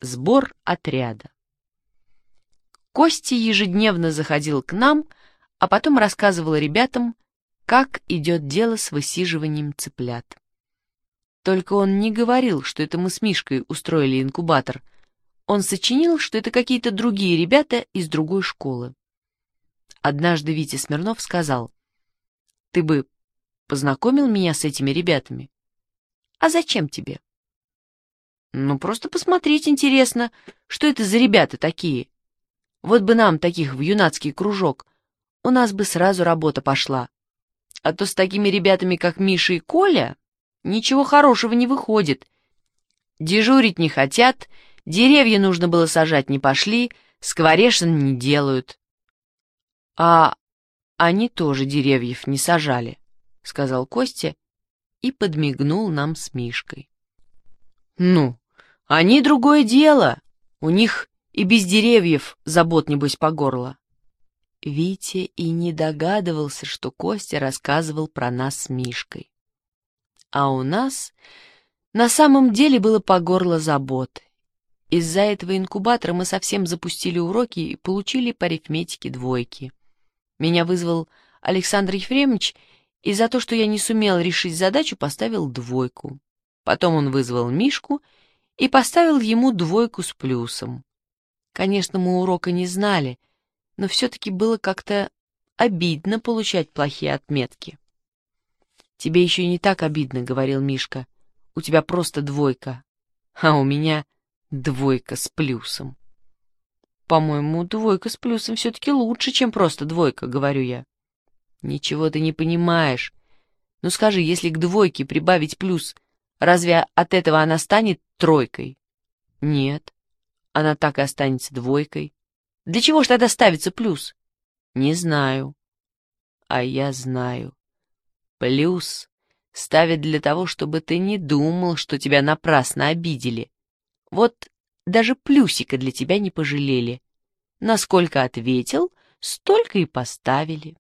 Сбор отряда. Костя ежедневно заходил к нам, а потом рассказывал ребятам, как идет дело с высиживанием цыплят. Только он не говорил, что это мы с Мишкой устроили инкубатор. Он сочинил, что это какие-то другие ребята из другой школы. Однажды Витя Смирнов сказал: «Ты бы познакомил меня с этими ребятами?» «А зачем тебе?» «Ну, просто посмотреть интересно, что это за ребята такие. Вот бы нам таких в юнацкий кружок, у нас бы сразу работа пошла. А то с такими ребятами, как Миша и Коля, ничего хорошего не выходит. Дежурить не хотят, деревья нужно было сажать, не пошли, скворечин не делают». «А они тоже деревьев не сажали», — сказал Костя и подмигнул нам с Мишкой. «Ну, они другое дело. У них и без деревьев забот, небось, по горло». Витя и не догадывался, что Костя рассказывал про нас с Мишкой. А у нас на самом деле было по горло забот. Из-за этого инкубатора мы совсем запустили уроки и получили по арифметике двойки. Меня вызвал Александр Ефремович и за то, что я не сумел решить задачу, поставил двойку. Потом он вызвал Мишку и поставил ему двойку с плюсом. Конечно, мы урока не знали, но все-таки было как-то обидно получать плохие отметки. «Тебе еще и не так обидно», — говорил Мишка. «У тебя просто двойка, а у меня двойка с плюсом». «По-моему, двойка с плюсом все-таки лучше, чем просто двойка», — говорю я. «Ничего ты не понимаешь. Ну скажи, если к двойке прибавить плюс, разве от этого она станет тройкой?» «Нет, она так и останется двойкой». «Для чего ж тогда ставится плюс?» «Не знаю». «А я знаю. Плюс ставят для того, чтобы ты не думал, что тебя напрасно обидели. Вот даже плюсика для тебя не пожалели. Насколько ответил, столько и поставили».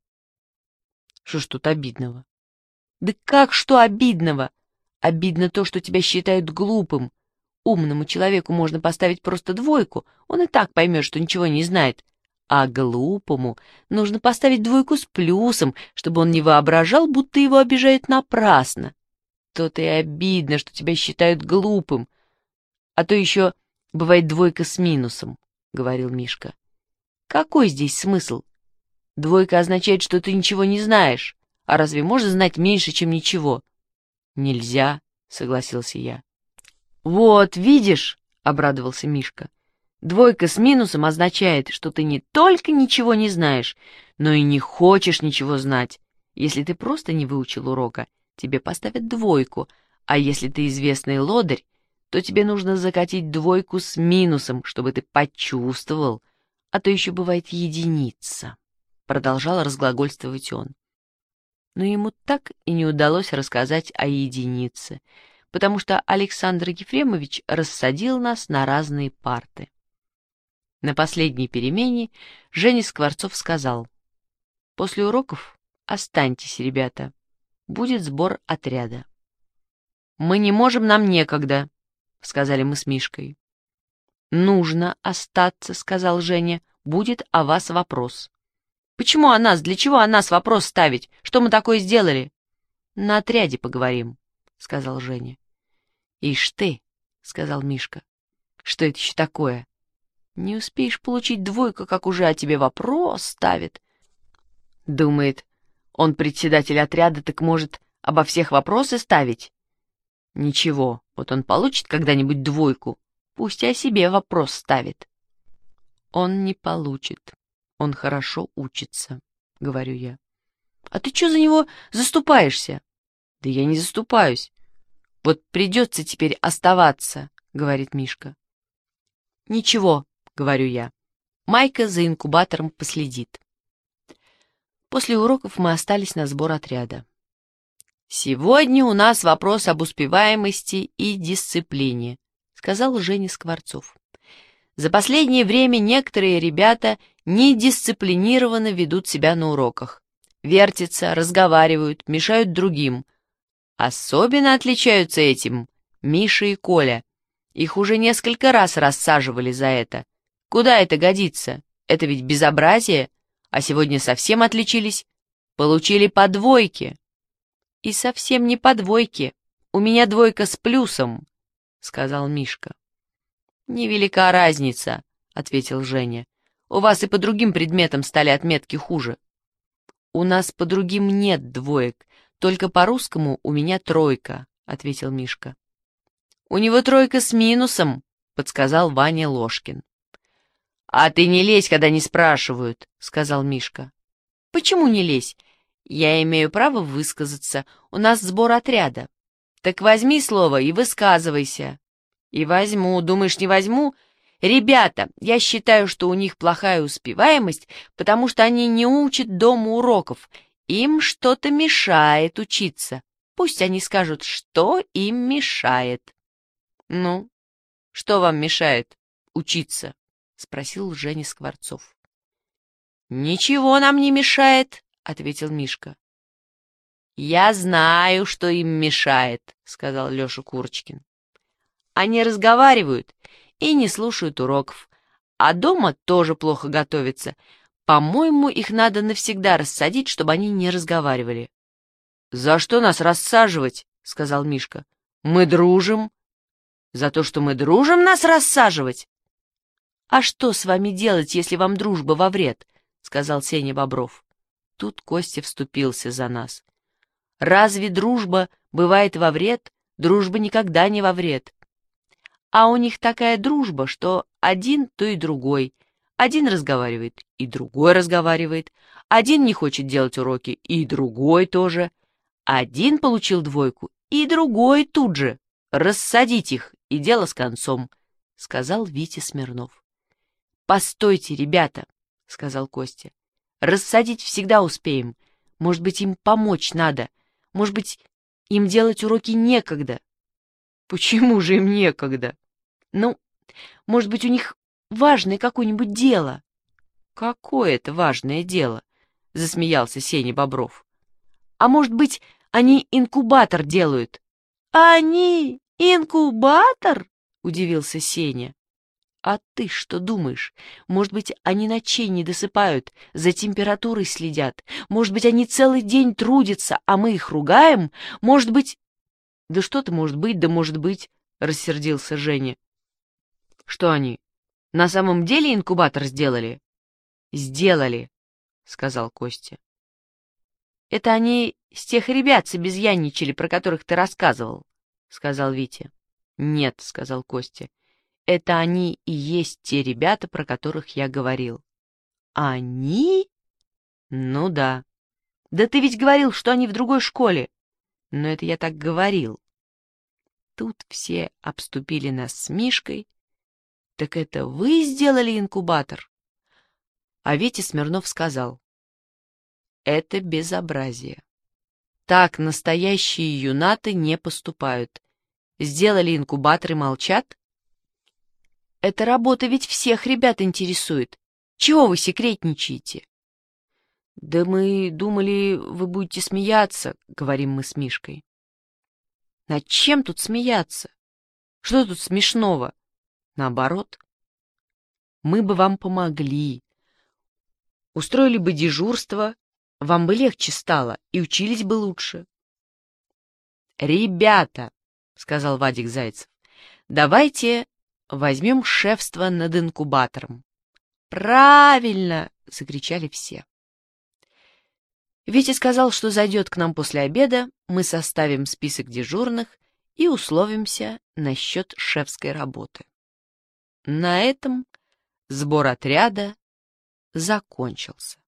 «Что ж тут обидного?» «Да как что обидного? Обидно то, что тебя считают глупым. Умному человеку можно поставить просто двойку, он и так поймет, что ничего не знает. А глупому нужно поставить двойку с плюсом, чтобы он не воображал, будто его обижают напрасно. То-то и обидно, что тебя считают глупым. А то еще бывает двойка с минусом», — говорил Мишка. «Какой здесь смысл? Двойка означает, что ты ничего не знаешь. А разве можно знать меньше, чем ничего?» «Нельзя», — согласился я. «Вот, видишь», — обрадовался Мишка, «двойка с минусом означает, что ты не только ничего не знаешь, но и не хочешь ничего знать. Если ты просто не выучил урока, тебе поставят двойку, а если ты известный лодырь, то тебе нужно закатить двойку с минусом, чтобы ты почувствовал, а то еще бывает единица», — продолжал разглагольствовать он. Но ему так и не удалось рассказать о единице, потому что Александр Ефремович рассадил нас на разные парты. На последней перемене Женя Скворцов сказал: «После уроков останьтесь, ребята, будет сбор отряда». «Мы не можем, нам некогда», — сказали мы с Мишкой. «Нужно остаться», — сказал Женя, — «будет о вас вопрос». «Почему о нас? Для чего о нас вопрос ставить? Что мы такое сделали?» «На отряде поговорим», — сказал Женя. «Ишь ты», — сказал Мишка, — «что это еще такое? Не успеешь получить двойку, как уже о тебе вопрос ставит». Думает, он председатель отряда, так может обо всех вопросы ставить? Ничего, вот он получит когда-нибудь двойку, пусть и о себе вопрос ставит. Он не получит, он хорошо учится, говорю я. А ты что за него заступаешься? Да я не заступаюсь. Вот придется теперь оставаться, говорит Мишка. Ничего, говорю я. Майка за инкубатором последит. После уроков мы остались на сбор отряда. «Сегодня у нас вопрос об успеваемости и дисциплине», — сказал Женя Скворцов. «За последнее время некоторые ребята недисциплинированно ведут себя на уроках. Вертятся, разговаривают, мешают другим. Особенно отличаются этим Миша и Коля. Их уже несколько раз рассаживали за это. Куда это годится? Это ведь безобразие. А сегодня совсем отличились. Получили по двойке. И совсем не по двойке. У меня двойка с плюсом, сказал Мишка. Невелика разница, ответил Женя. У вас и по другим предметам стали отметки хуже. У нас по другим нет двоек, только по русскому у меня тройка, ответил Мишка. У него тройка с минусом, подсказал Ваня Ложкин. А ты не лезь, когда не спрашивают, сказал Мишка. Почему не лезь? Я имею право высказаться, у нас сбор отряда. Так возьми слово и высказывайся. И возьму, думаешь, не возьму? Ребята, я считаю, что у них плохая успеваемость, потому что они не учат дома уроков. Им что-то мешает учиться. Пусть они скажут, что им мешает. Ну, что вам мешает учиться? Спросил Женя Скворцов. Ничего нам не мешает, ответил Мишка. Я знаю, что им мешает, сказал Леша Курочкин. Они разговаривают и не слушают уроков, а дома тоже плохо готовятся. По-моему, их надо навсегда рассадить, чтобы они не разговаривали. «За что нас рассаживать?» — сказал Мишка. «Мы дружим». «За то, что мы дружим, нас рассаживать?» «А что с вами делать, если вам дружба во вред?» — сказал Сеня Бобров. Тут Костя вступился за нас. «Разве дружба бывает во вред? Дружба никогда не во вред. А у них такая дружба, что один, то и другой. Один разговаривает, и другой разговаривает. Один не хочет делать уроки, и другой тоже. Один получил двойку, и другой тут же. Рассадить их, и дело с концом», — сказал Витя Смирнов. «Постойте, ребята», — сказал Костя. «Рассадить всегда успеем. Может быть, им помочь надо. Может быть, им делать уроки некогда». «Почему же им некогда?» «Ну, может быть, у них важное какое-нибудь дело». «Какое это важное дело?» — засмеялся Сеня Бобров. «А может быть, они инкубатор делают?» «Они инкубатор?» — удивился Сеня. «А ты что думаешь? Может быть, они ночей не досыпают, за температурой следят? Может быть, они целый день трудятся, а мы их ругаем? Может быть...» «Да что-то может быть, да может быть», — рассердился Женя. «Что они, на самом деле инкубатор сделали?» «Сделали», — сказал Костя. «Это они с тех ребят собезьянничали, про которых ты рассказывал», — сказал Витя. «Нет», — сказал Костя, — «это они и есть те ребята, про которых я говорил». «Они?» «Ну да». «Да ты ведь говорил, что они в другой школе». «Но это я так говорил». Тут все обступили нас с Мишкой. «Так это вы сделали инкубатор?» А Витя Смирнов сказал: «Это безобразие. Так настоящие юнаты не поступают. Сделали инкубатор и молчат? Эта работа ведь всех ребят интересует. Чего вы секретничаете?» «Да мы думали, вы будете смеяться», — говорим мы с Мишкой. «Над чем тут смеяться? Что тут смешного? Наоборот, мы бы вам помогли. Устроили бы дежурство, вам бы легче стало, и учились бы лучше». «Ребята», — сказал Вадик Зайцев, — «давайте возьмем шефство над инкубатором». «Правильно!» — закричали все. Витя сказал, что зайдет к нам после обеда, мы составим список дежурных и условимся насчет шефской работы. На этом сбор отряда закончился.